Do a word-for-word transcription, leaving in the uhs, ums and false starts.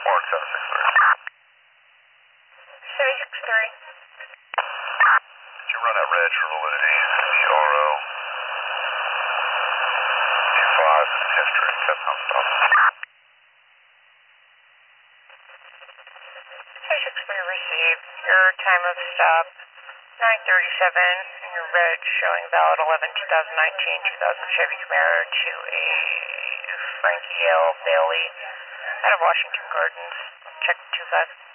Warren seven six three. seven six three. Did you run that reg for validity? The R O two five history. Capcom stop. seven six three received. Your time of stop nine thirty-seven, and your reg showing valid eleven two thousand nineteen two thousand Chevy Camaro to a Frankie L. Bailey out of Washington Gardens. Check two five.